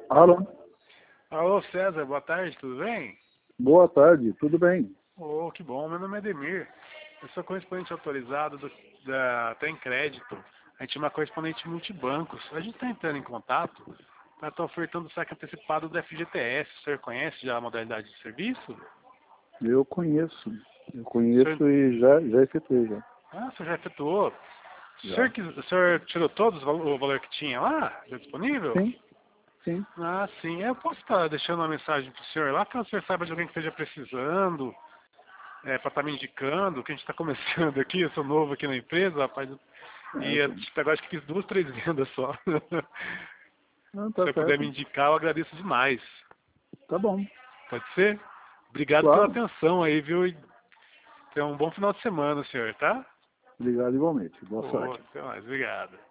Alô? Alô, César, boa tarde, tudo bem? Boa tarde, tudo bem? Oh, que bom, meu nome é Ademir. Eu sou correspondente autorizado da Tem Crédito. A gente é uma correspondente multibancos. A gente está entrando em contato para estar ofertando o saque antecipado do FGTS. O senhor conhece já a modalidade de serviço? Eu conheço O senhor... e já efetuei já. Ah, o senhor já efetuou. Já. O senhor tirou todos o valor que tinha lá? Já disponível? Sim, sim. Ah, sim. Eu posso estar deixando uma mensagem para o senhor lá, caso o senhor saiba de alguém que esteja precisando. Para estar me indicando, que a gente está começando aqui, eu sou novo aqui na empresa, rapaz, e agora acho que fiz 2, 3 vendas só. Não, Se tá você puder me certo. indicar, eu agradeço demais. Tá bom. Pode ser? Obrigado pela Claro. atenção aí, viu? E tenha um bom final de semana, senhor, tá? Obrigado igualmente. Boa Oh, sorte. até mais, obrigado.